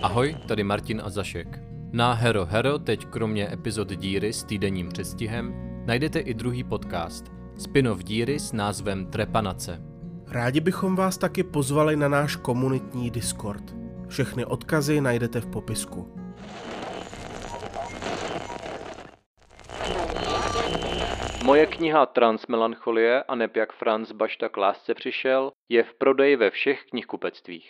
Ahoj, tady Martin a Zašek. Na Hero Hero teď kromě epizod Díry s týdenním předstihem najdete i druhý podcast, spin-off Díry s názvem Trepanace. Rádi bychom vás taky pozvali na náš komunitní Discord. Všechny odkazy najdete v popisku. Moje kniha Transmelancholie a neb jak Franz Bašta k lásce přišel je v prodeji ve všech knihkupectvích.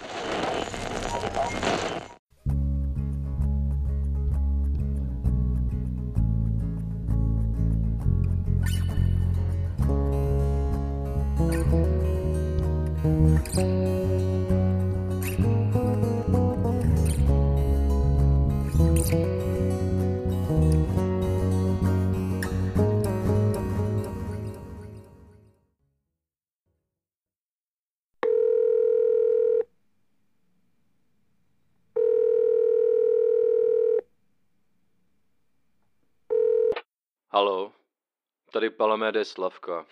Haló, tady Palamedes Slavka.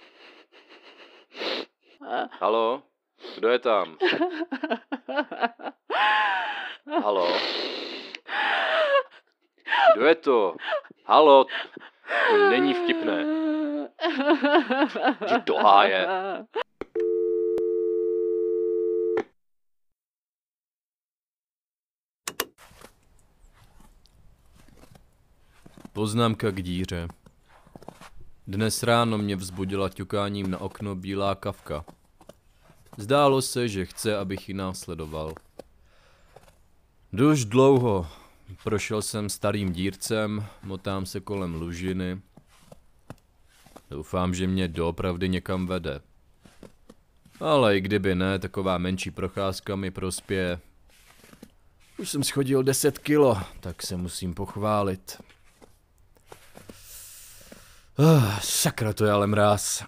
Haló, kdo je tam? Haló? Kdo je to? Haló, to není vtipné. Jdi do háje. Poznámka k díře. Dnes ráno mě vzbudila ťukáním na okno bílá kavka. Zdálo se, že chce, abych ji následoval. Jdu už dlouho. Prošel jsem starým dírcem, motám se kolem lužiny. Doufám, že mě doopravdy někam vede. Ale i kdyby ne, taková menší procházka mi prospěje. Už jsem schodil 10 kilo, tak se musím pochválit. Sakra, to je ale mráz.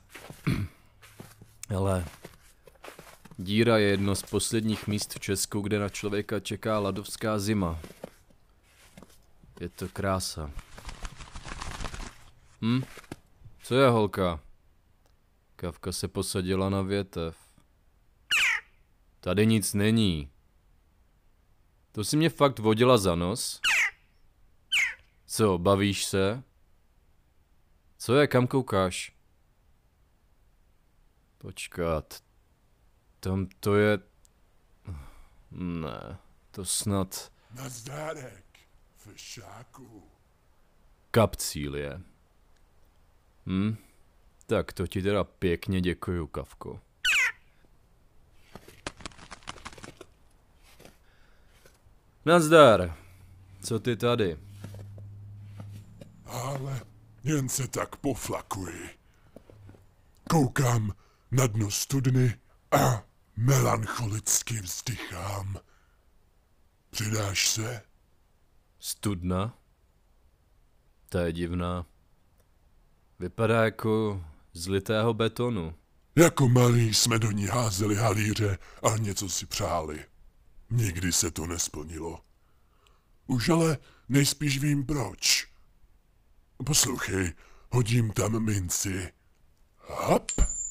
Ale Díra je jedno z posledních míst v Česku, kde na člověka čeká ladovská zima. Je to krása. Co je, holka? Kavka se posadila na větev. Tady nic není. To si mě fakt vodila za nos? Co, bavíš se? Co je, kam koukáš? Počkat. Tam to je... Ne, to snad... Nazdárek, fešáku. Kapcílie. Tak to ti teda pěkně děkuju, Kavko. Nazdar. Co ty tady? Ale jen se tak poflakuji. Koukám na dno studny a melancholicky vzdychám. Přidáš se? Studna? Ta je divná. Vypadá jako z litého betonu. Jako malí jsme do ní házeli halíře a něco si přáli. Nikdy se to nesplnilo. Už ale nejspíš vím proč. Poslouchej, hodím tam minci. Hop!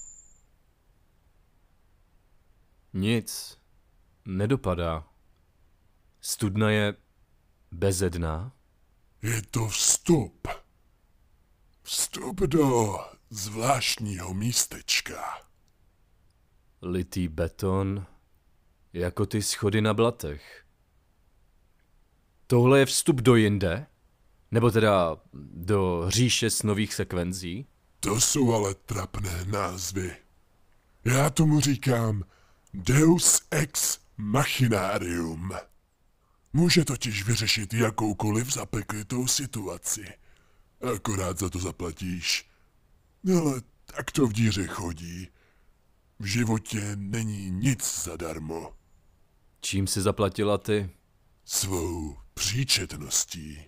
Nic. Nedopadá. Studna je bezedná? Je to vstup. Vstup do zvláštního místečka. Litý beton, jako ty schody na blatech. Tohle je vstup do jinde? Nebo teda do říše s nových sekvenzí? To jsou ale trapné názvy. Já tomu říkám Deus ex machinarium. Může totiž vyřešit jakoukoliv zapeklitou situaci. Akorát za to zaplatíš. Ale tak to v díře chodí. V životě není nic zadarmo. Čím jsi zaplatila ty? Svou příčetností.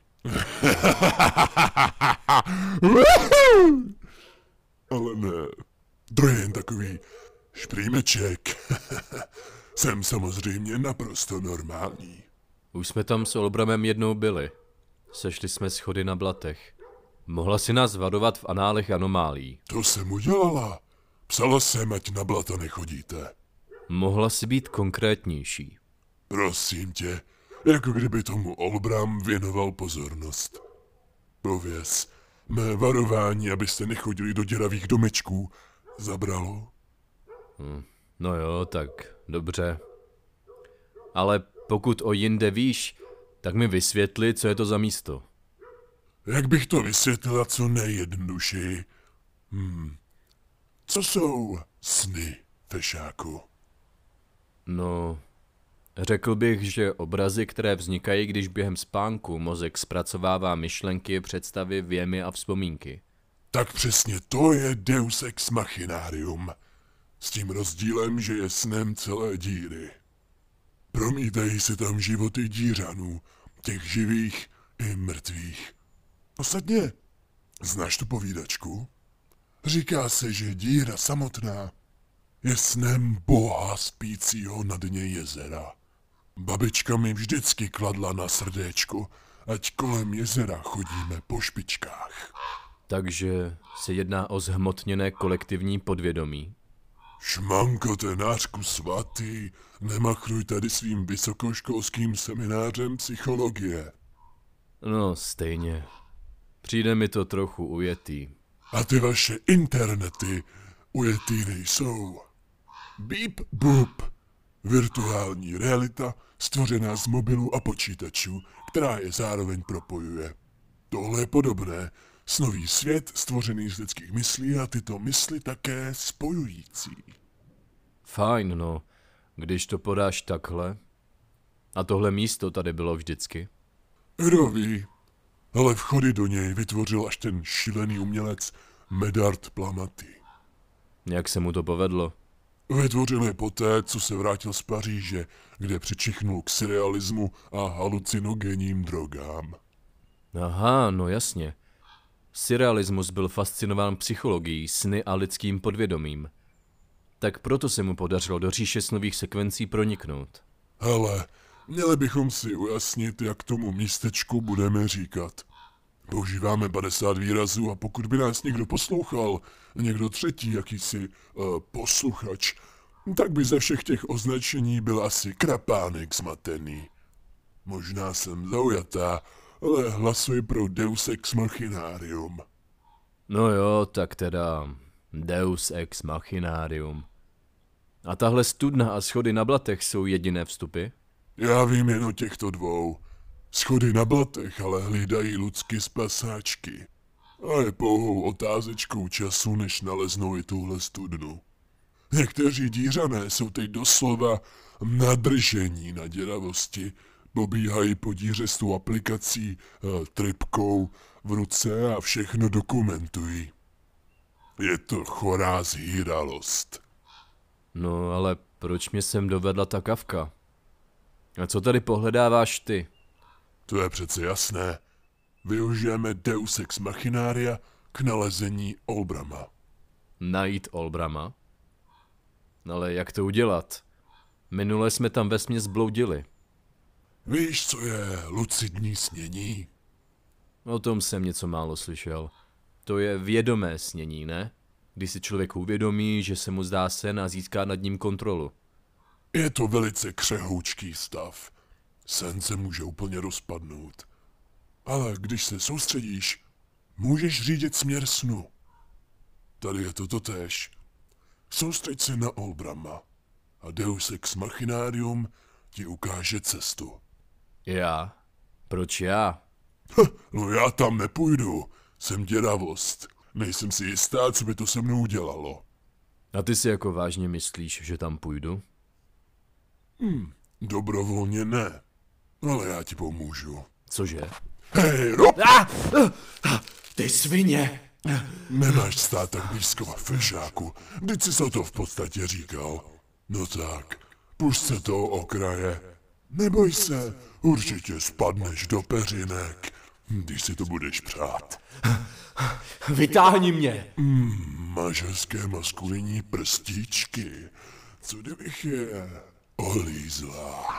Ale ne, to je jen takový šprýmeček. Jsem samozřejmě naprosto normální. Už jsme tam s Olbramem jednou byli. Sešli jsme schody na blatech. Mohla si nás varovat v análech anomálí. To jsem udělala. Psala jsem, ať na blato nechodíte. Mohla si být konkrétnější. Prosím tě, jako kdyby tomu Olbram věnoval pozornost. Pověz, mé varování, abyste nechodili do děravých domečků, zabralo? No jo, tak dobře. Ale pokud o jinde víš, tak mi vysvětli, co je to za místo. Jak bych to vysvětlila co nejjednodušeji? Co jsou sny, fešáku? No, řekl bych, že obrazy, které vznikají, když během spánku mozek zpracovává myšlenky, představy, věmy a vzpomínky. Tak přesně to je Deus Ex Machinarium. S tím rozdílem, že je snem celé díry. Promítají se tam životy dířanů, těch živých i mrtvých. Ostatně, znáš tu povídačku? Říká se, že díra samotná je snem boha spícího na dně jezera. Babička mi vždycky kladla na srdéčko, ať kolem jezera chodíme po špičkách. Takže se jedná o zhmotněné kolektivní podvědomí. Šmanko, tenářku svatý, nemachruj tady svým vysokoškolským seminářem psychologie. No, stejně. Přijde mi to trochu ujetý. A ty vaše internety ujetý nejsou. Beep boop. Virtuální realita stvořená z mobilů a počítačů, která je zároveň propojuje. Tohle je podobné. Snový svět stvořený z lidských myslí a tyto mysli také spojující. Fajn, no. Když to podáš takhle. A tohle místo tady bylo vždycky. Kdo ví, ale vchody do něj vytvořil až ten šílený umělec Medard Plamatý. Jak se mu to povedlo? Vytvořil je poté, co se vrátil z Paříže, kde přičichnul k surrealismu a halucinogenním drogám. Aha, no jasně. Surrealismus byl fascinován psychologií, sny a lidským podvědomím. Tak proto se mu podařilo do říše snových sekvencí proniknout. Hele, měli bychom si ujasnit, jak tomu místečku budeme říkat. Používáme 50 výrazů a pokud by nás někdo poslouchal, někdo třetí, jakýsi posluchač, tak by ze všech těch označení byl asi krapánek zmatený. Možná jsem zaujatá, ale hlasuji pro Deus Ex Machinarium. No jo, tak teda Deus Ex Machinarium. A tahle studna a schody na blatech jsou jediné vstupy? Já vím jen o těchto dvou. Schody na blatech ale hlídají Lucky z pasáčky. A je pouhou otázečkou času, než naleznou i tuhle studnu. Někteří dířané jsou teď doslova nadržení na děravosti, pobíhají po díře s tou aplikací tripkou v ruce a všechno dokumentují. Je to chorá zhýralost. No ale proč mě sem dovedla ta kavka? A co tady pohledáváš ty? To je přece jasné. Využijeme Deus Ex Machinária k nalezení Olbrama. Najít Olbrama? Ale jak to udělat? Minule jsme tam vesměs bloudili. Víš, co je lucidní snění? O tom jsem něco málo slyšel. To je vědomé snění, ne? Když si člověk uvědomí, že se mu zdá sen a získá nad ním kontrolu. Je to velice křehoučký stav. Sen se může úplně rozpadnout. Ale když se soustředíš, můžeš řídit směr snu. Tady je to totéž. Soustřeď se na Olbrama a Deus Ex Machinarium ti ukáže cestu. Já? Proč já? No já tam nepůjdu. Jsem děravost. Nejsem si jistá, co by to se mnou udělalo. A ty si jako vážně myslíš, že tam půjdu? Dobrovolně ne. Ale já ti pomůžu. Cože? Hej, Rob! Ty svině! Nemáš stát tak blízko, fešáku. Vždyť jsi se to v podstatě říkal. No tak, pusť se toho okraje. Neboj se, určitě spadneš do peřinek, když si to budeš přát. Vytáhni mě! Máš hezké maskulinní prstíčky. Co kdybych je olízla?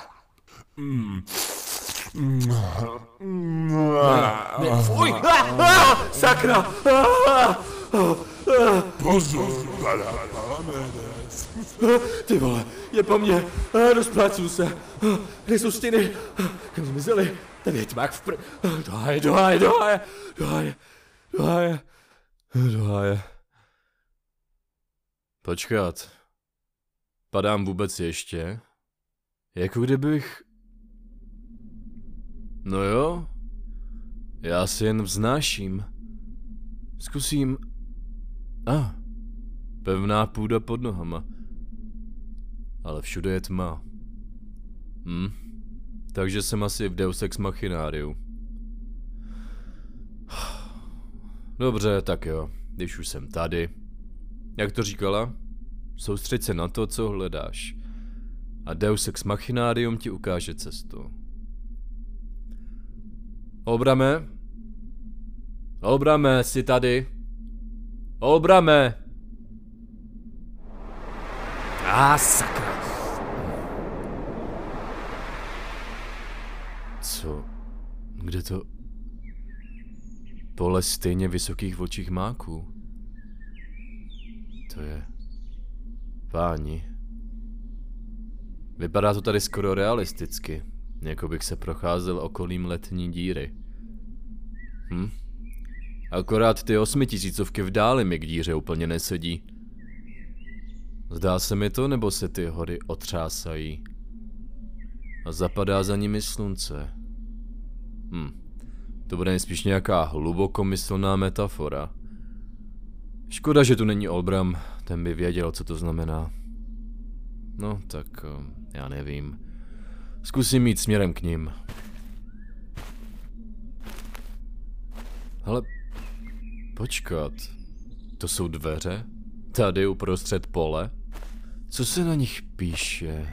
Ne, fuj! Sakra! Pozor, padá Palamedes. Ty vole, je po mně, rozplácnu se. Kde jsou stěny? Kam zmizely? Ten je tmák dohaje. Počkat. Padám vůbec ještě? Jako kdybych... No jo. Já si jen vznáším. Zkusím... Pevná půda pod nohama. Ale všude je tma. Takže jsem asi v Deus Ex Machinariu. Dobře, tak jo. Když už jsem tady. Jak to říkala? Soustřeď se na to, co hledáš. A Deus Ex Machinarium ti ukáže cestu. Olbrame? Olbrame, jsi tady? Olbrame! Sakra. Co? Kde to? Pole stejně vysokých vlčích máků. To je... Páni. Vypadá to tady skoro realisticky. Jako bych se procházel okolím letní díry. Akorát ty 8000 v dáli mi k díře úplně nesedí. Zdá se mi to, nebo se ty hory otřásají? A zapadá za nimi slunce. To bude nejspíš nějaká hlubokomyslná metafora. Škoda, že tu není Olbram, ten by věděl, co to znamená. No, tak já nevím. Zkusím jít směrem k ním. Hele, počkat. To jsou dveře? Tady uprostřed pole? Co se na nich píše?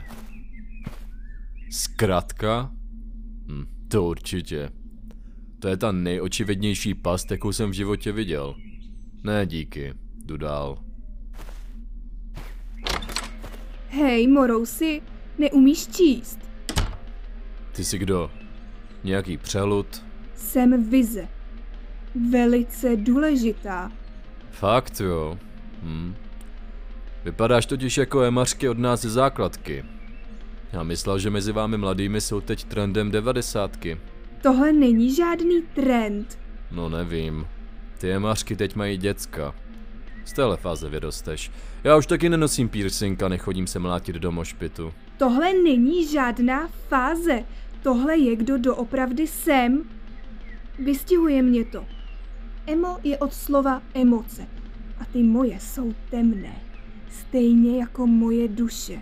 Zkratka? To určitě. To je ta nejočividnější past, jakou jsem v životě viděl. Ne, díky. Jdu dál. Hej, Morousi, neumíš číst? Ty jsi kdo? Nějaký přelud? Jsem vize. Velice důležitá. Fakt jo. Vypadáš totiž jako emařky od nás ze základky. Já myslel, že mezi vámi mladými jsou teď trendem 90. Tohle není žádný trend. No nevím. Ty emařky teď mají děcka. Z téhle fáze vyrosteš. Já už taky nenosím piercing a nechodím se mlátit do mošpitu. Tohle není žádná fáze. Tohle je, kdo doopravdy jsem. Vystihuje mě to. Emo je od slova emoce. A ty moje jsou temné. Stejně jako moje duše.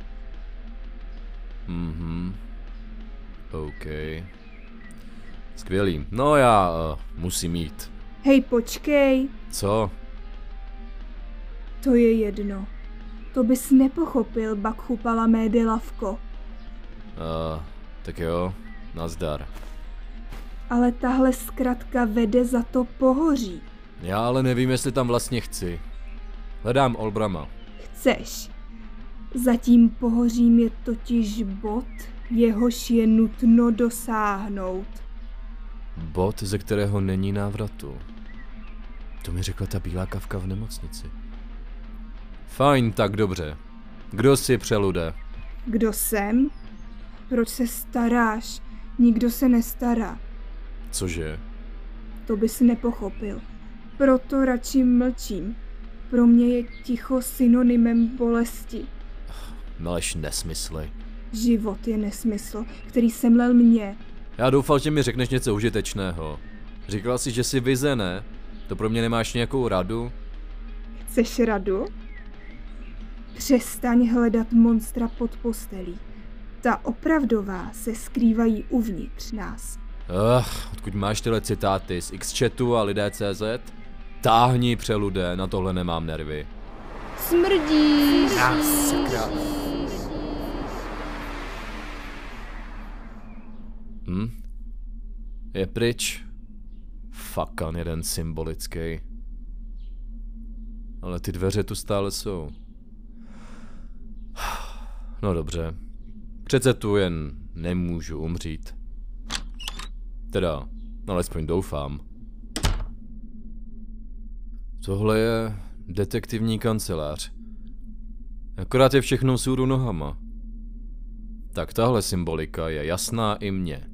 OK. Skvělý. No já musím jít. Hej, počkej. Co? To je jedno. To bys nepochopil, Bakhu Palamede Lavko. Tak jo, nazdar. Ale tahle zkratka vede za to pohoří. Já ale nevím, jestli tam vlastně chci. Hledám Olbrama. Chceš. Zatím pohořím je totiž bod, jehož je nutno dosáhnout. Bod, ze kterého není návratu. To mi řekla ta bílá kavka v nemocnici. Fajn, tak dobře. Kdo si přelude? Kdo jsem? Proč se staráš? Nikdo se nestará. Cože? To bys nepochopil. Proto radši mlčím. Pro mě je ticho synonymem bolesti. Meleš nesmysly. Život je nesmysl, který semlel mě. Já doufal, že mi řekneš něco užitečného. Říkala jsi, že jsi vize, ne? To pro mě nemáš nějakou radu? Chceš radu? Přestaň hledat monstra pod postelí. Ta opravdová se skrývají uvnitř nás. Odkud máš tyhle citáty z Xchatu a lidé.cz? Táhni přelude, na tohle nemám nervy. Smrdíš! Sakra. Je pryč. Fakan jeden symbolický. Ale ty dveře tu stále jsou. No dobře. Přece tu jen nemůžu umřít. Teda, alespoň doufám. Tohle je detektivní kancelář. Akorát je všechno vzhůru nohama. Tak tahle symbolika je jasná i mně.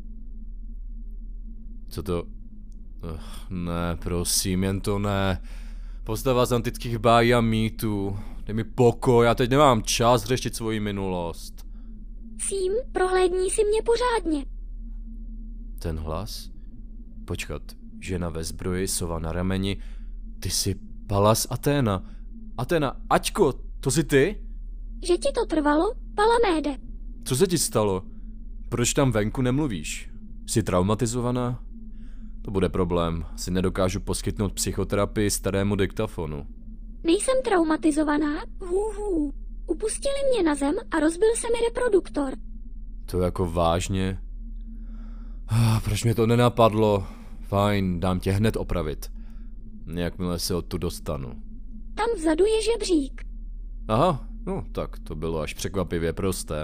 Co to... Ne, prosím, jen to ne. Postava z antických bájí a mýtů. Dej mi pokoj, já teď nemám čas řešit svoji minulost. Sím, prohlédni si mě pořádně. Ten hlas? Počkat, žena ve zbroji, sova na rameni. Ty jsi Pallas Athéna. Athéna, Aťko, to jsi ty? Že ti to trvalo, Palaméde? Co se ti stalo? Proč tam venku nemluvíš? Jsi traumatizovaná? To bude problém, si nedokážu poskytnout psychoterapii starému diktafonu. Nejsem traumatizovaná, Upustili mě na zem a rozbil se mi reproduktor. To jako vážně? Proč mě to nenapadlo? Fajn, dám tě hned opravit. Jakmile se odtud dostanu. Tam vzadu je žebřík. Aha, no tak to bylo až překvapivě prosté.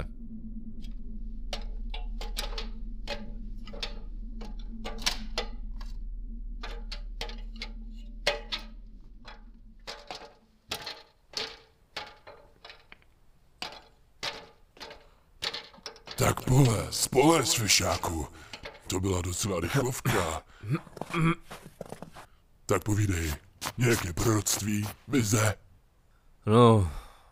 Tak poles, fešáku. To byla docela rychlovka. Tak povídej, nějaké proroctví, vize? No,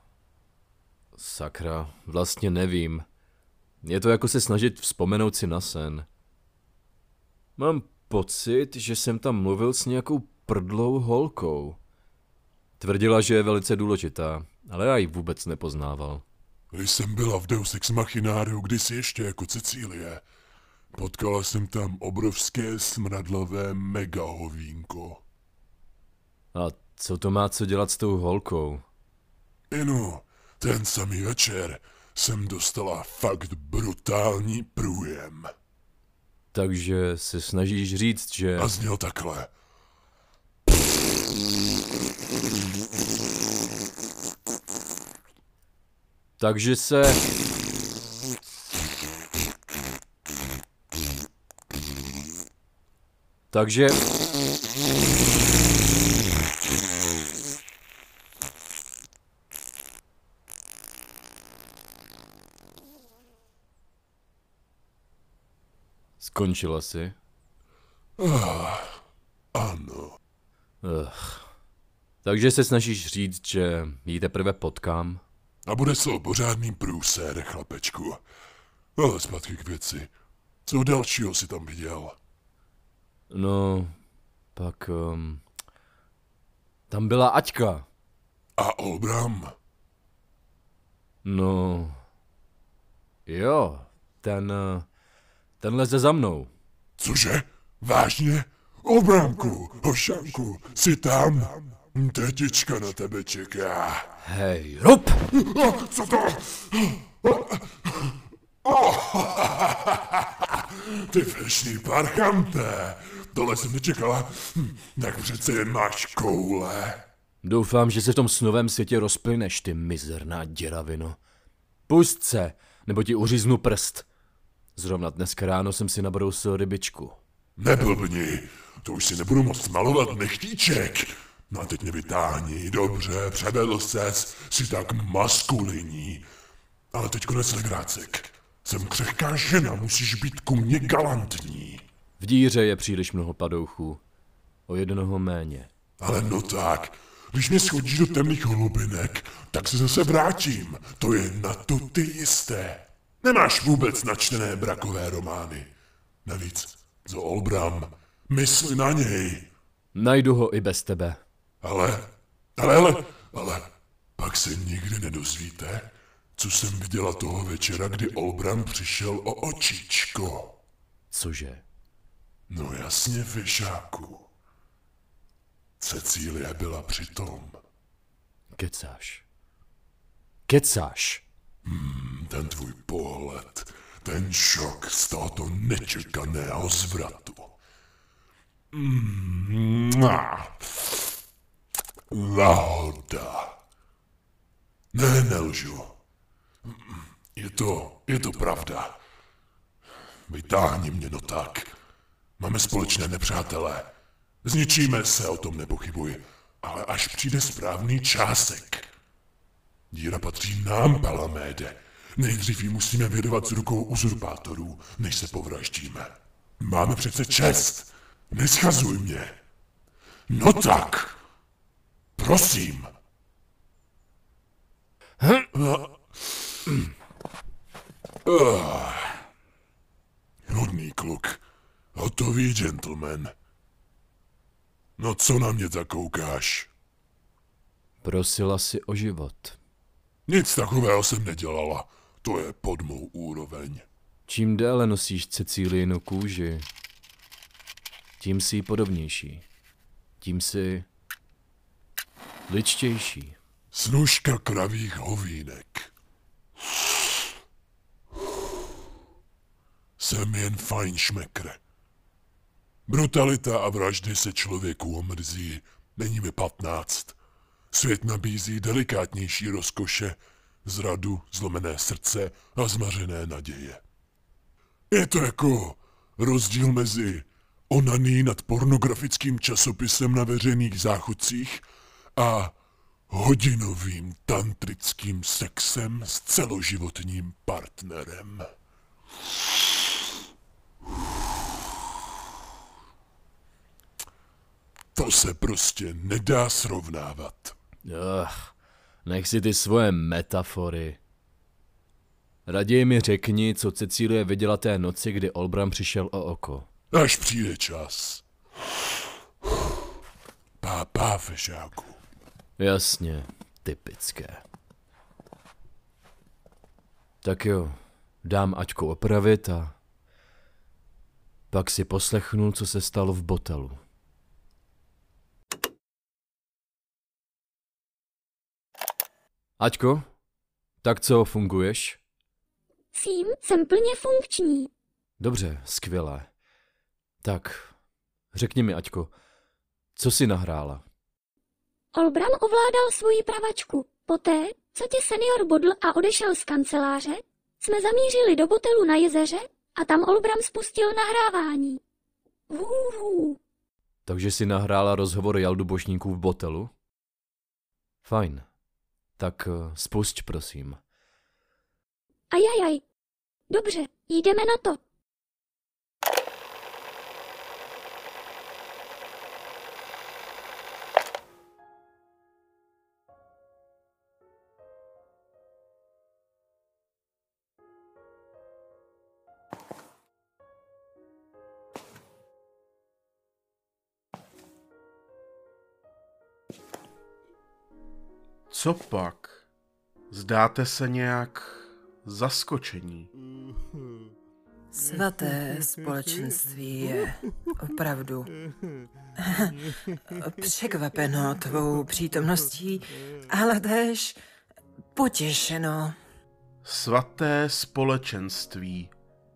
sakra, vlastně nevím. Je to jako se snažit vzpomenout si na sen. Mám pocit, že jsem tam mluvil s nějakou prdlou holkou. Tvrdila, že je velice důležitá, ale já ji vůbec nepoznával. Když jsem byla v Deus Ex Machinariu kdysi ještě jako Cecílie, potkala jsem tam obrovské smradlavé megahovínko. A co to má co dělat s tou holkou? Inu, ten samý večer jsem dostala fakt brutální průjem. Takže se snažíš říct, že... A zněl takhle. Takže se... Takže... Skončila si? Ano. Takže se snažíš říct, že ji teprve potkám? A bude to pořádný průser, chlapečku. Ale zpátky k věci. Co dalšího si tam viděl? No, pak... tam byla Aťka. A Olbram? No... Jo, ten leze za mnou. Cože? Vážně? Olbramku, hošanku, jsi tam? Tetička na tebe čeká. Hej, Rob! Co to? Ty fešný parchante, tohle jsem nečekala. Tak přece jen máš koule. Doufám, že se v tom snovém světě rozplyneš, ty mizerná děravino. Pusť se, nebo ti uříznu prst. Zrovna dneska ráno jsem si nabrousil rybičku. Neblbni, to už si nebudu moc malovat nechtíček. No a teď mě vytáhni, dobře, převedl ses, jsi tak maskulinní. Ale teď konec legrácek. Jsem křehká žena, musíš být ku mně galantní. V díře je příliš mnoho padouchů. O jednoho méně. Ale no tak, když mě schodíš do temných hlubinek, tak se zase vrátím. To je na to ty jisté. Nemáš vůbec načtené brakové romány. Navíc, co Olbram, mysli na něj. Najdu ho i bez tebe. Ale, pak se nikdy nedozvíte, co jsem viděla toho večera, kdy Olbram přišel o očičko. Cože? No jasně, fešáku. Cecílie byla přitom. Kecáš? Ten tvůj pohled, ten šok z tohoto nečekaného zvratu. Lahoda. Ne, nelžu. Je to pravda. Vytáhni mě, no tak. Máme společné nepřátelé. Zničíme se, o tom nepochybuji. ale až přijde správný čásek. Díra patří nám, Palaméde. Nejdřív ji musíme vyrvat z rukou uzurpátorů, než se povraždíme. Máme přece čest. Neschazuj mě. No tak. Prosím. Hodný kluk. Hotový gentleman. No co na mě zakoukáš? Prosila si o život. Nic takového jsem nedělala. To je pod mou úroveň. Čím déle nosíš Cecíliinu kůži, tím jsi podobnější. Tím jsi ličtější. Snužka kravých hovínek. Jsem jen fajnšmekr. Brutalita a vraždy se člověku omrzí. Není mi 15. Svět nabízí delikátnější rozkoše, zradu, zlomené srdce a zmařené naděje. Je to jako rozdíl mezi onaní nad pornografickým časopisem na veřejných záchodcích a hodinovým tantrickým sexem s celoživotním partnerem. To se prostě nedá srovnávat. Nech si ty svoje metafory. Raději mi řekni, co Cecílie viděla té noci, kdy Olbram přišel o oko. Až přijde čas. Pápá, fešáku. Jasně, typické. Tak jo, dám Aťku opravit a pak si poslechnu, co se stalo v botelu. Aťko, tak co, funguješ? Jsem plně funkční. Dobře, skvělé. Tak, řekni mi, Aťko, co jsi nahrála? Olbram ovládal svoji pravačku. Poté, co tě senior bodl a odešel z kanceláře, jsme zamířili do botelu na jezeře a tam Olbram spustil nahrávání. Takže jsi nahrála rozhovor jaldubošníků v botelu? Fajn. Tak spusť, prosím. Ajajaj. Dobře, jdeme na to. Co pak? Zdáte se nějak zaskočení. Svaté společenství je opravdu překvapeno tvou přítomností, ale též potěšeno. Svaté společenství.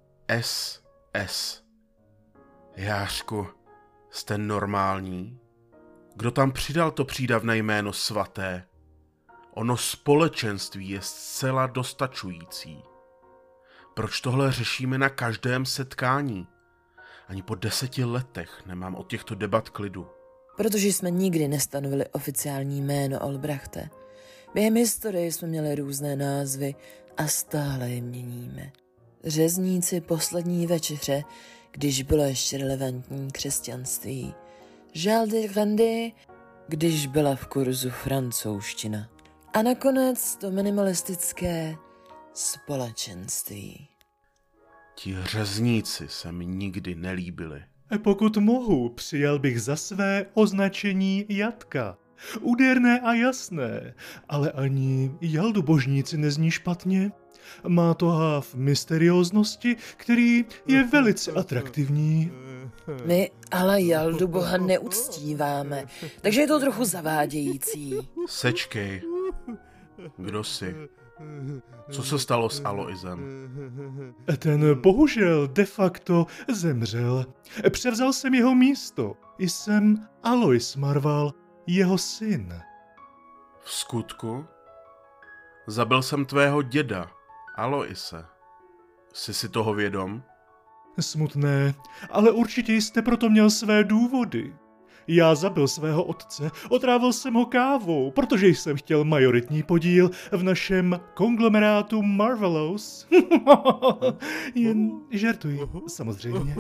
SS. Jářku, jste normální? Kdo tam přidal to přídavné jméno svaté? Ono společenství je zcela dostačující. Proč tohle řešíme na každém setkání? Ani po 10 letech nemám od těchto debat klidu. Protože jsme nikdy nestanovili oficiální jméno Olbrachte. Během historie jsme měli různé názvy a stále je měníme. Řezníci poslední večeře, když bylo ještě relevantní křesťanství. Jean de Grande, když byla v kurzu francouzština. A nakonec to minimalistické společenství. Ti řezníci se mi nikdy nelíbili. Pokud mohu, přijal bych za své označení jatka. Úderné a jasné, ale ani jaldubožníci nezní špatně. Má to háv mysterióznosti, který je velice atraktivní. My ale jalduboha neuctíváme, takže je to trochu zavádějící. Sečkej. Kdo jsi? Co se stalo s Aloisem? Ten bohužel de facto zemřel. Převzal jsem jeho místo. Jsem Alois Marval, jeho syn. V skutku? Zabil jsem tvého děda, Aloise. Jsi si toho vědom? Smutné, ale určitě jste proto měl své důvody. Já zabil svého otce, otrávil jsem ho kávou, protože jsem chtěl majoritní podíl v našem konglomerátu Marvelous. Jen žertuji, samozřejmě.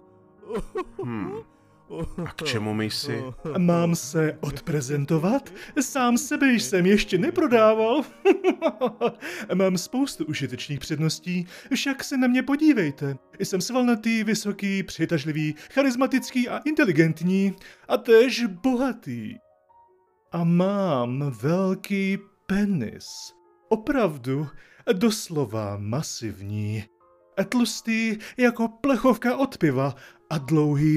A k čemu misi? Mám se odprezentovat? Sám sebe jsem ještě neprodával. Mám spoustu užitečných předností, však se na mě podívejte. Jsem svalnatý, vysoký, přitažlivý, charismatický a inteligentní a též bohatý. A mám velký penis. Opravdu, doslova masivní. Tlustý jako plechovka od piva a dlouhý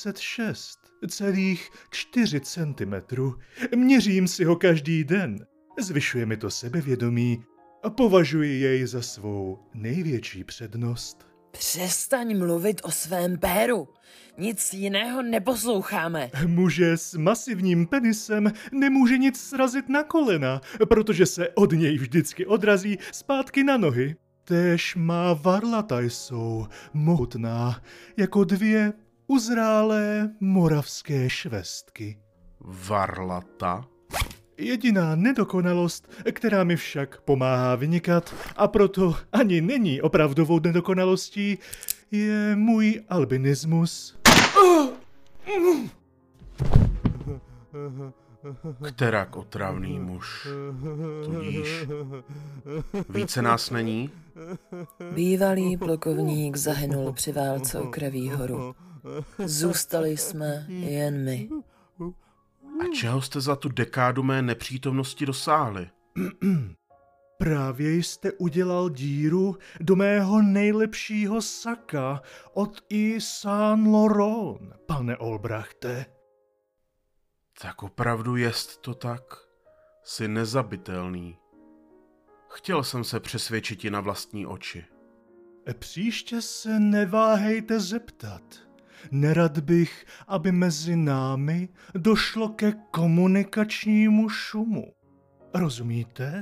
26,4 cm. Měřím si ho každý den. Zvyšuje mi to sebevědomí a považuji jej za svou největší přednost. Přestaň mluvit o svém péru. Nic jiného neposloucháme. Muže s masivním penisem nemůže nic srazit na kolena, protože se od něj vždycky odrazí zpátky na nohy. Též má varlata jsou mohutná, jako 2 uzrálé moravské švestky. Varlata? Jediná nedokonalost, která mi však pomáhá vynikat, a proto ani není opravdovou nedokonalostí, je můj albinismus. Kterak otravný muž. Tudíž více nás není? Bývalý plukovník zahynul při válce o Kraví horu. Zůstali jsme jen my. A čeho jste za tu dekádu mé nepřítomnosti dosáhli? Právě jste udělal díru do mého nejlepšího saka od Yves Saint Laurent, pane Olbrachte. Tak opravdu jest to tak? Jsi nezabitelný. Chtěl jsem se přesvědčit i na vlastní oči. Příště se neváhejte zeptat. Nerad bych, aby mezi námi došlo ke komunikačnímu šumu. Rozumíte?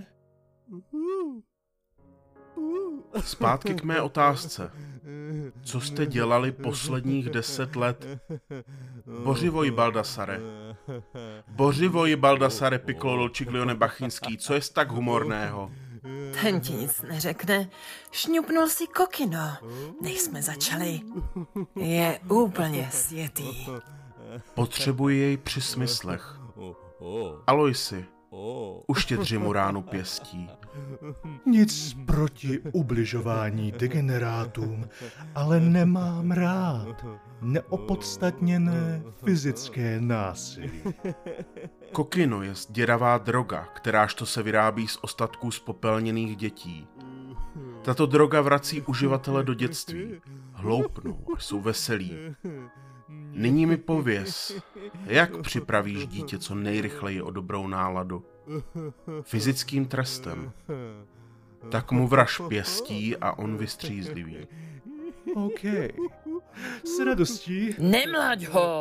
Zpátky k mé otázce. Co jste dělali posledních 10 let? Bořivoj Baldassare. Bořivoj Baldassare Piccolo Dolciglione Bachinský, co je tak humorného? Ten ti nic neřekne. Šňupnul si kokino. Než jsme začali. Je úplně sjetý. Potřebuji jej při smyslech. Aloisi, uštědři mu ránu pěstí. Nic proti ubližování degenerátům, ale nemám rád neopodstatněné fyzické násilí. Kokino je děravá droga, kterážto se vyrábí z ostatků spopelněných dětí. Tato droga vrací uživatele do dětství. Hloupnou, až jsou veselí. Nyní mi pověz, jak připravíš dítě co nejrychleji o dobrou náladu? Fyzickým trestem. Tak mu vraž pěstí a on vystřízlivý. OK. S radostí. Nemlaď ho!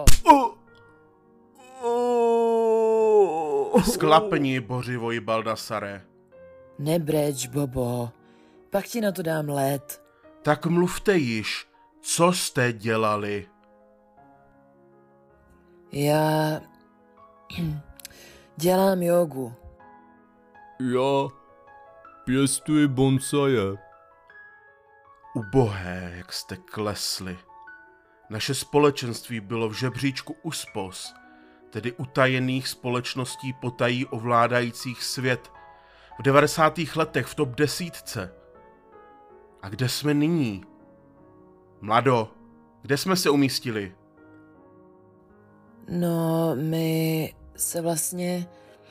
Sklapni, Bořivoji Baldassare. Nebreč, Bobo. Pak ti na to dám led. Tak mluvte již, co jste dělali? Já dělám jogu. Já pěstuji bonsaje. Ubohé, jak jste klesli. Naše společenství bylo v žebříčku USPOS, tedy utajených společností potají ovládajících svět, v 90. letech v top 10. A kde jsme nyní? Mlado, kde jsme se umístili? No, my se vlastně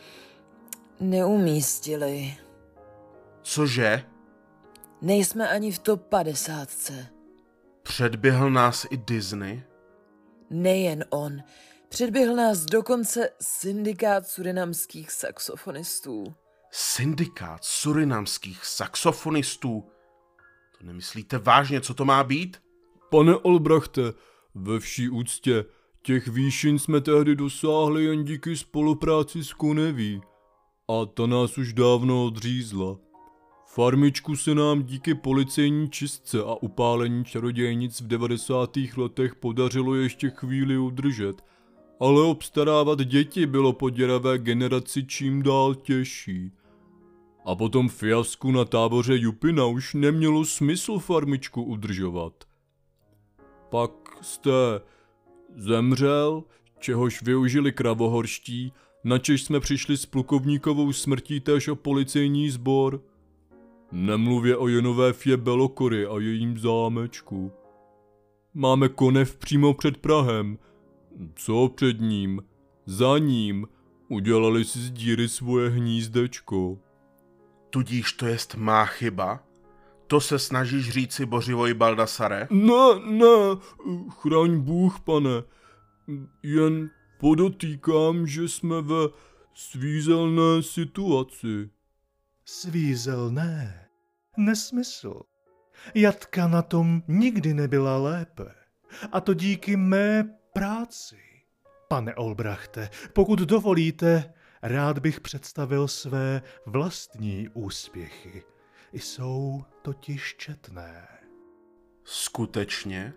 neumístili. Cože? Nejsme ani v top 50. Předběhl nás i Disney? Nejen on. Předběhl nás dokonce syndikát surinamských saxofonistů. Syndikát surinamských saxofonistů? To nemyslíte vážně, co to má být? Pane Olbrachte, ve vší úctě, těch výšin jsme tehdy dosáhli jen díky spolupráci s Koneví. A ta nás už dávno odřízla. Farmičku se nám díky policejní čistce a upálení čarodějnic v 90. letech podařilo ještě chvíli udržet. ale obstarávat děti bylo po děravé generaci čím dál těžší. A po tom fiasku na táboře Jupina už nemělo smysl farmičku udržovat. Pak jste zemřel, čehož využili kravohorští, načež jsme přišli s plukovníkovou smrtí též o policejní sbor. Nemluvě o jenové fě Belokory a jejím zámečku. Máme konev přímo před Prahem. Co před ním? Za ním. Udělali si z díry svoje hnízdečko. Tudíž to jest má chyba? To se snažíš říci Bořivoji Baldassare? Ne, chraň Bůh, pane. Jen podotýkám, že jsme ve svízelné situaci. Svízelné? Nesmysl. Jatka na tom nikdy nebyla lépe. A to díky mé práci. Pane Olbrachte, pokud dovolíte, rád bych představil své vlastní úspěchy. Jsou totiž četné. Skutečně?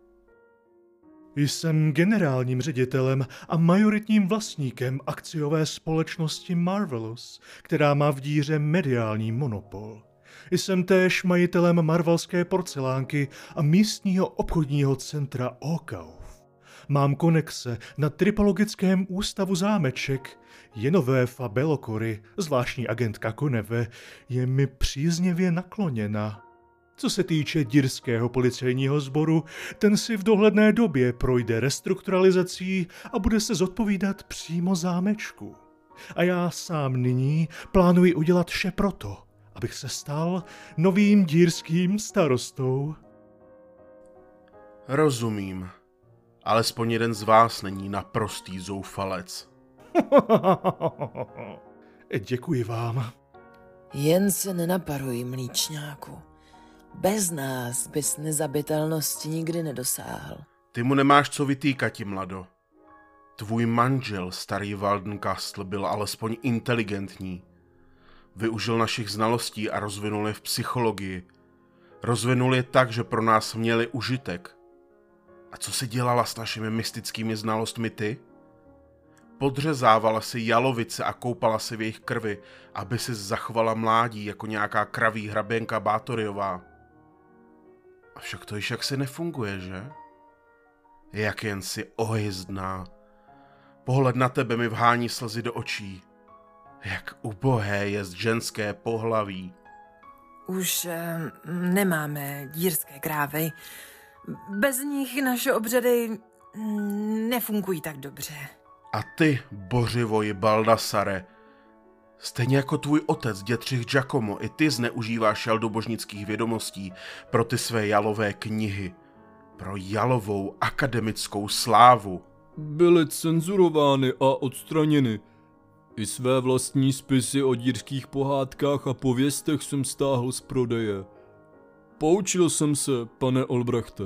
Jsem generálním ředitelem a majoritním vlastníkem akciové společnosti Marvelous, která má v díře mediální monopol. Jsem též majitelem marvelské porcelánky a místního obchodního centra Okauf. Mám konexe na Tripologickém ústavu Zámeček. Jenovéfa Belokory, zvláštní agentka Koneve, je mi příznivě nakloněna. Co se týče dírského policejního sboru, ten si v dohledné době projde restrukturalizací a bude se zodpovídat přímo zámečku. A já sám nyní plánuji udělat vše proto, abych se stal novým dírským starostou. Rozumím. Alespoň jeden z vás není naprostý zoufalec. Děkuji vám. Jen se nenaparuj, mlíčňáku. Bez nás bys nezabitelnosti nikdy nedosáhl. Ty mu nemáš co vytýkati, mlado. Tvůj manžel, starý Waldencastle, byl alespoň inteligentní. Využil našich znalostí a rozvinul je v psychologii. Rozvinul je tak, že pro nás měli užitek. A co si dělala s našimi mystickými znalostmi ty? Podřezávala si jalovice a koupala si v jejich krvi, aby si zachovala mládí jako nějaká kraví hraběnka Bátoriová. Avšak to již jaksi nefunguje, že? Jak jen si ohyzdná. Pohled na tebe mi vhání slzy do očí. Jak ubohé je ženské pohlaví. Už nemáme dírské krávy. Bez nich naše obřady nefungují tak dobře. A ty, Bořivoji Baldassare, stejně jako tvůj otec, dětřich Giacomo, i ty zneužíváš jaldobožnických vědomostí pro ty své jalové knihy, pro jalovou akademickou slávu. Byly cenzurovány a odstraněny. I své vlastní spisy o dírských pohádkách a pověstech jsem stáhl z prodeje. Poučil jsem se, pane Olbrachte.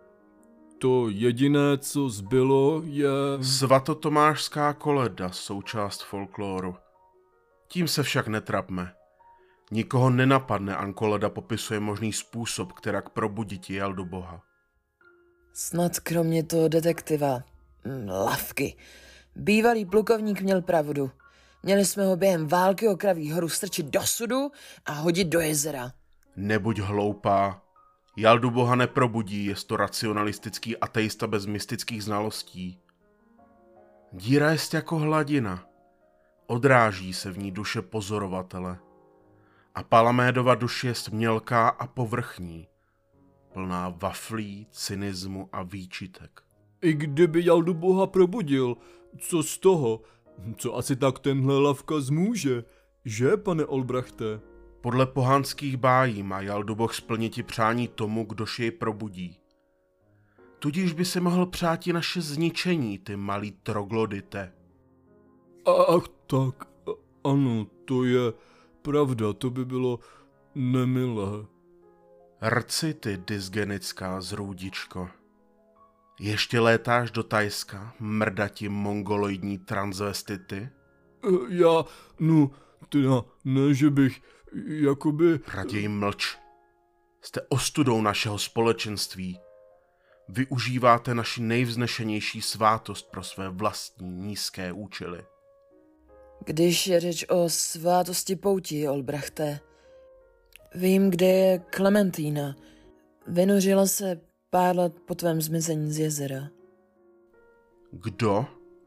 To jediné, co zbylo, je... Svatotomášská koleda, součást folkloru. Tím se však netrapme. Nikoho nenapadne, an koleda popisuje možný způsob, kterak probudit Jaldoboha. Snad kromě toho detektiva. Lavky. Bývalý plukovník měl pravdu. Měli jsme ho během války o Kraví horu strčit do sudu a hodit do jezera. Nebuď hloupá. Jaldoboha neprobudí, je to racionalistický ateista bez mystických znalostí. Díra jest jako hladina. Odráží se v ní duše pozorovatele. A Palamédova duše jest mělká a povrchní, plná waflí, cynismu a výčitek. I kdyby Jaldoboha probudil, co z toho? Co asi tak tenhle lavka zmůže, že, pane Olbrachte? Podle pohanských bájí má Jaldoboh splniti přání tomu, kdož jej probudí. Tudíž by si mohl přáti naše zničení, ty malý troglodite. Ach tak, ano, to je pravda, to by bylo nemilé. Rci ty, dysgenická zrůdičko. Ještě létáš do Tajska, mrdati mongoloidní transvestity? Teda ne, že bych, jakoby... Raději mlč. Jste ostudou našeho společenství. Využíváte naši nejvznešenější svátost pro své vlastní nízké účely. Když je řeč o svátosti poutí, Olbrachte, vím, kde je Klementína. Vynořila se pár let po tvém zmizení z jezera. Kdo?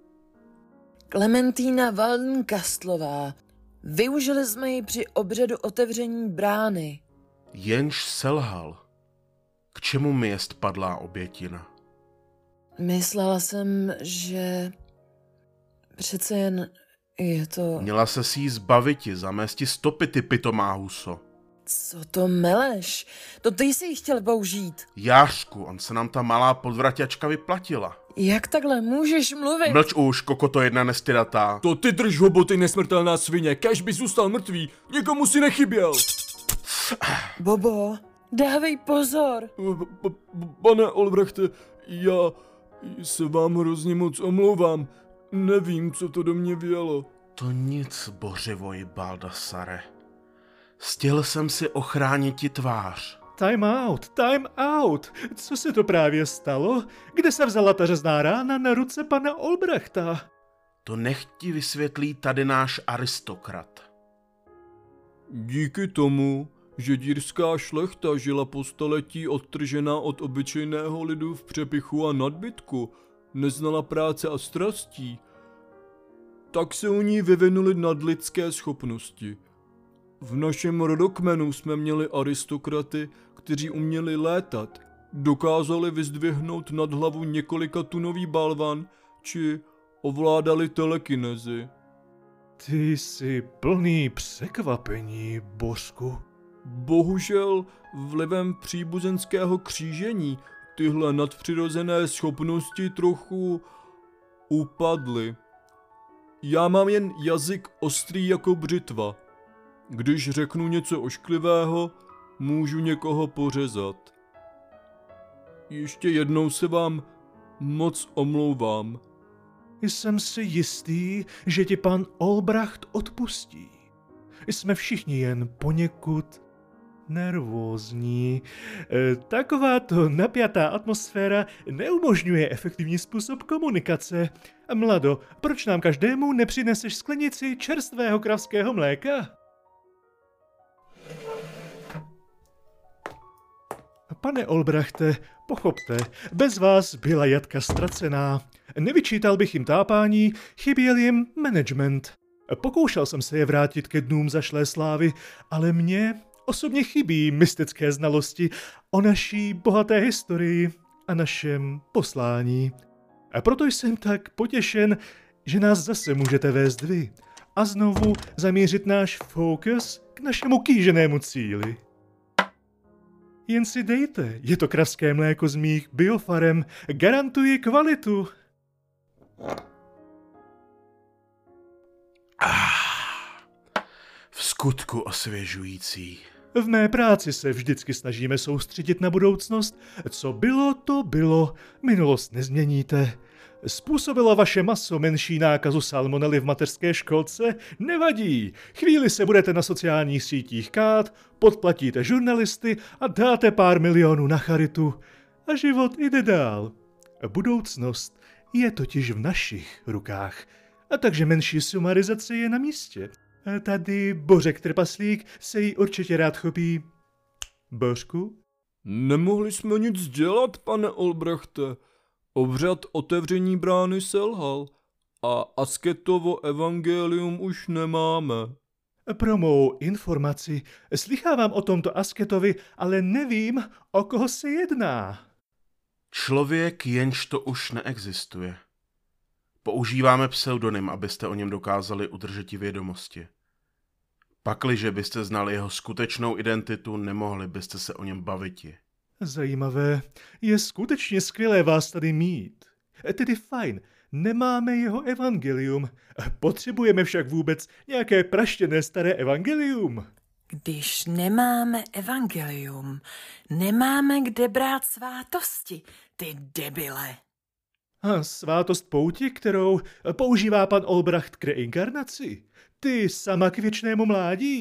Klementína Waldenkastlová. Využili jsme ji při obřadu otevření brány. Jenž selhal. K čemu mi jest padlá obětina? Myslela jsem, že přece jen je to... Měla se si jí zbaviti, zamésti stopy, ty pitomá huso. Co to meleš? To ty jsi ji chtěl použít. Jářku, on se nám ta malá podvraťačka vyplatila. Jak takhle můžeš mluvit? Mlč už, kokoto jedna nestydatá. To ty drž hubu, ty nesmrtelná svině, kež by zůstal mrtvý, nikomu si nechyběl. Bobo, dávej pozor. Pane Olbrachte, já se vám hrozně moc omlouvám. Nevím, co to do mě vělo. To nic, bořivoj Baldassare. Stihl jsem si ochránit ti tvář. Time out. Co se to právě stalo? Kde se vzala ta řezná rána na ruce pana Olbrachta? To nech ti vysvětlí tady náš aristokrat. Díky tomu, že dírská šlechta žila po staletí odtržená od obyčejného lidu v přepichu a nadbytku, neznala práce a strastí, tak se u ní vyvinuly nadlidské schopnosti. V našem rodokmenu jsme měli aristokraty, kteří uměli létat, dokázali vyzdvihnout nad hlavu několika tunový balvan, či ovládali telekinezi. Ty jsi plný překvapení, Božku. Bohužel vlivem příbuzenského křížení tyhle nadpřirozené schopnosti trochu upadly. Já mám jen jazyk ostrý jako břitva. Když řeknu něco ošklivého, můžu někoho pořezat. Ještě jednou se vám moc omlouvám. Jsem si jistý, že ti pan Olbracht odpustí. Jsme všichni jen poněkud nervózní. Takováto napjatá atmosféra neumožňuje efektivní způsob komunikace. Mlado, proč nám každému nepřineseš sklenici čerstvého kravského mléka? Pane Olbrachte, pochopte, bez vás byla jatka ztracená. Nevyčítal bych jim tápání, chyběl jim management. Pokoušel jsem se je vrátit ke dnům zašlé slávy, ale mně osobně chybí mystické znalosti o naší bohaté historii a našem poslání. A proto jsem tak potěšen, že nás zase můžete vést vy a znovu zamířit náš fokus k našemu kýženému cíli. Jen si dejte, je to kravské mléko z mých biofarem, garantuji kvalitu. V skutku osvěžující. V mé práci se vždycky snažíme soustředit na budoucnost. Co bylo, to bylo. Minulost nezměníte. Způsobilo vaše maso menší nákazu salmonely v mateřské školce? Nevadí. Chvíli se budete na sociálních sítích kát, podplatíte žurnalisty a dáte pár milionů na charitu. A život jde dál. Budoucnost je totiž v našich rukách. A takže menší sumarizace je na místě. A tady Bořek Trpaslík se jí určitě rád chopí. Bořku? Nemohli jsme nic dělat, pane Olbrachte. Obřad otevření brány selhal a asketovo evangelium už nemáme. Pro mou informaci, slychávám o tomto asketovi, ale nevím, o koho se jedná. Člověk, jenž to už neexistuje. Používáme pseudonym, abyste o něm dokázali udržet vědomosti. Pakliže byste znali jeho skutečnou identitu, nemohli byste se o něm baviti. Zajímavé, je skutečně skvělé vás tady mít. Tedy fajn, nemáme jeho evangelium. Potřebujeme však vůbec nějaké praštěné staré evangelium. Když nemáme evangelium, nemáme kde brát svátosti, ty debile. A svátost pouti, kterou používá pan Olbracht k reinkarnaci. Ty sama k věčnému mládí.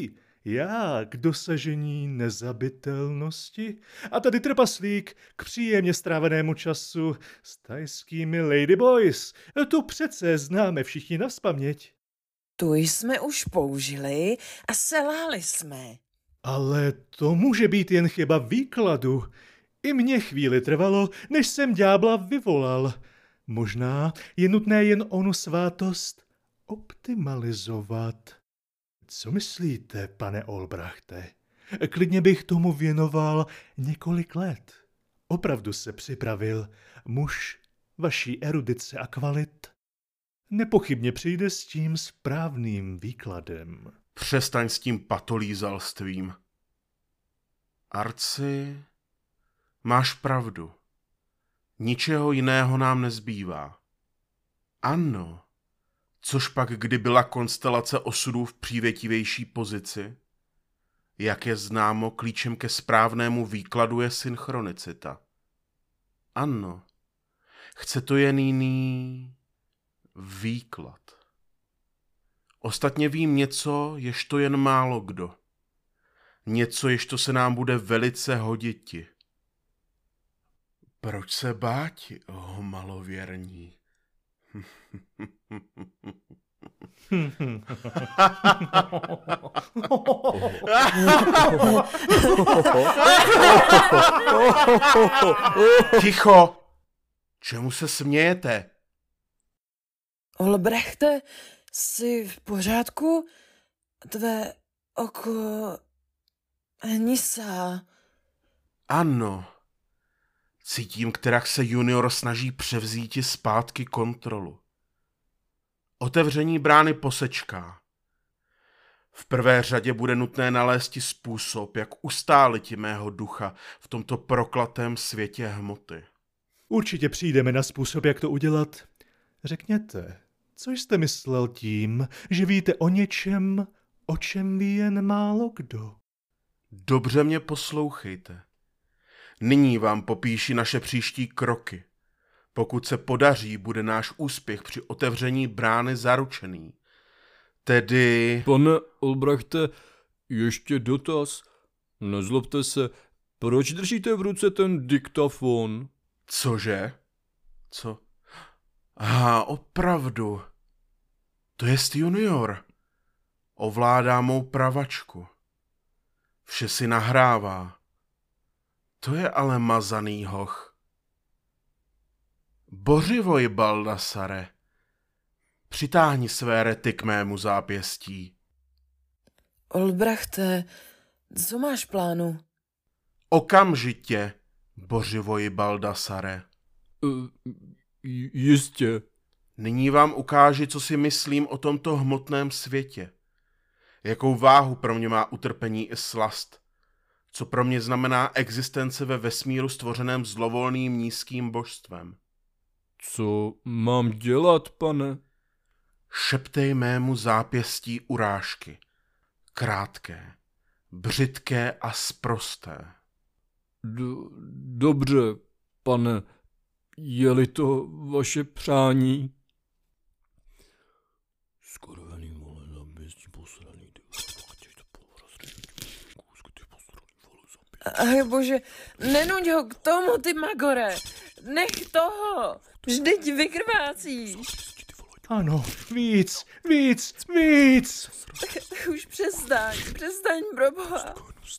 Já k dosažení nezabitelnosti a tady trpaslík k příjemně strávenému času s thajskými ladyboys. To přece známe všichni nazpaměť. Tu jsme už použili a selhali jsme. Ale to může být jen chyba výkladu. I mně chvíli trvalo, než jsem ďábla vyvolal. Možná je nutné jen onu svátost optimalizovat. Co myslíte, pane Olbrachte? Klidně bych tomu věnoval několik let. Opravdu se připravil muž vaší erudice a kvalit. Nepochybně přijde s tím správným výkladem. Přestaň s tím patolízalstvím. Arci, máš pravdu. Ničeho jiného nám nezbývá. Ano, což pak kdy byla konstelace osudů v přívětivější pozici? Jak je známo, klíčem ke správnému výkladu je synchronicita. Ano, chce to jen jiný výklad. Ostatně vím něco, jež to jen málo kdo. Něco, jež to se nám bude velice hoditi. Proč se báť, malověrní? Ticho! Čemu se smějete? Olbrachte, jsi v pořádku? Tvé oko hnisá. Ano. Cítím, kterak se junior snaží převzíti zpátky kontrolu. Otevření brány posečká. V prvé řadě bude nutné nalézt způsob, jak ustálit mého ducha v tomto prokletém světě hmoty. Určitě přijdeme na způsob, jak to udělat. Řekněte, co jste myslel tím, že víte o něčem, o čem ví jen málo kdo? Dobře mě poslouchejte. Nyní vám popíši naše příští kroky. Pokud se podaří, bude náš úspěch při otevření brány zaručený. Tedy... Pane Olbrachte, ještě dotaz. Nezlobte se, proč držíte v ruce ten diktafon? Cože? Co? Opravdu. To jest junior. Ovládá mou pravačku. Vše si nahrává. To je ale mazaný hoch. Bořivoj, Baldassare. Přitáhni své rety k mému zápěstí. Olbrachte, co máš plánu? Okamžitě, Bořivoj, Baldassare. Jistě. Nyní vám ukáži, co si myslím o tomto hmotném světě. Jakou váhu pro mě má utrpení i slast. Co pro mě znamená existence ve vesmíru stvořeném zlovolným nízkým božstvem. Co mám dělat, pane? Šeptej mému zápěstí urážky. Krátké, břitké a sprosté. Dobře, pane. Je-li to vaše přání? Skurvený vole, zápěstí posraný. Ach bože, nenuď ho k tomu, ty magore. Nech toho. Vždyť vykrvácíš. Ano, víc. Tak už přestaň, proboha.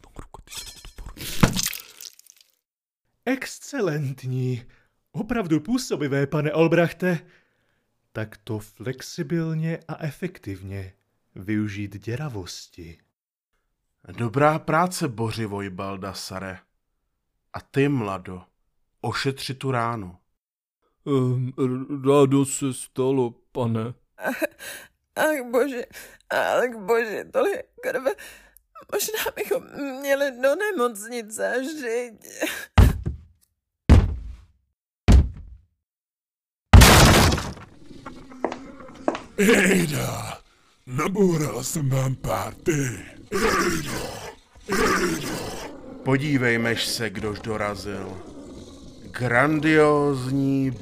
Excelentní. Opravdu působivé, pane Olbrachte. Takto flexibilně a efektivně využít děravosti. Dobrá práce, Bořivoj, Baldassare. A ty, mlado, ošetři tu ránu. Rádo se stalo, pane. Ach bože, tohle krve. Možná bychom měli do nemocnice až žít. Ejda, naboural jsem vám párty. Podívejmeš se, kdož dorazil. Grandiózní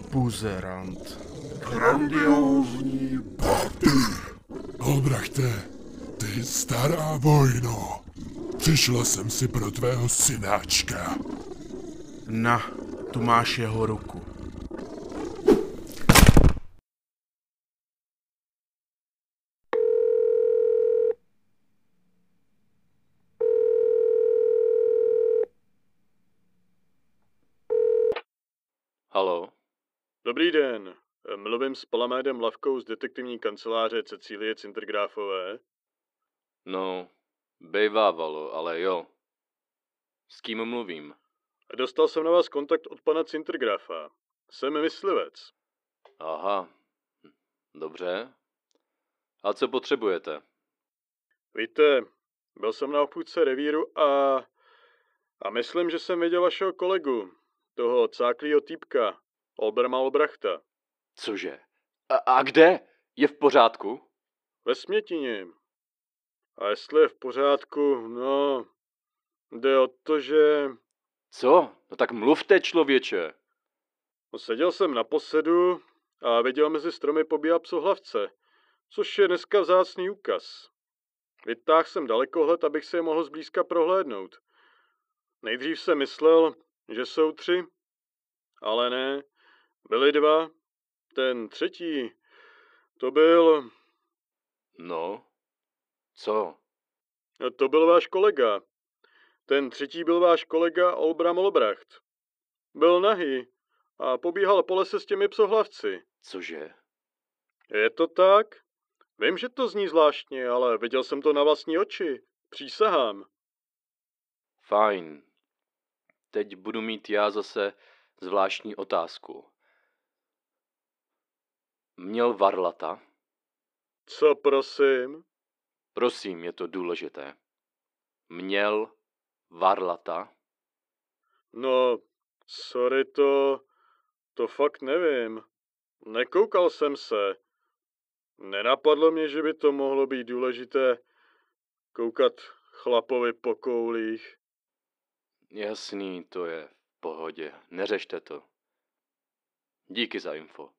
buzerant. Grandiózní party. Olbrachte, Ty stará vojno, přišla jsem si pro tvého synáčka. Na, tu máš jeho ruku. Halo? Dobrý den, mluvím s Palamédem Lavkou z detektivní kanceláře Cecílie Cintergráfové. No, bejvávalo, ale jo. S kým mluvím? Dostal jsem na vás kontakt od pana Cintergrafa. Jsem myslivec. Aha, dobře. A co potřebujete? Víte, byl jsem na obchůdce revíru a myslím, že jsem viděl vašeho kolegu, toho cáklýho týpka, Olbrama Olbrachta. Cože? A kde? Je v pořádku? Ve Smětině. A jestli je v pořádku, no, jde o to, že... Co? No tak mluvte, člověče. No, seděl jsem na posedu a viděl mezi stromy pobíhat psohlavce, což je dneska vzácný úkaz. Vytáhl jsem dalekohled, abych si je mohl zblízka prohlédnout. Nejdřív jsem myslel, že jsou 3, ale ne, byli 2. Ten třetí, to byl... No? Co? No, to byl váš kolega. Ten třetí byl váš kolega Olbram Olbracht. Byl nahý a pobíhal po lese s těmi psohlavci. Cože? Je to tak? Vím, že to zní zvláštně, ale viděl jsem to na vlastní oči. Přísahám. Fajn. Teď budu mít já zase zvláštní otázku. Měl varlata? Co prosím? Prosím, je to důležité. Měl varlata? No, sorry, to fakt nevím. Nekoukal jsem se. Nenapadlo mě, že by to mohlo být důležité koukat chlapovi po koulích. Jasný, to je v pohodě. Neřešte to. Díky za info.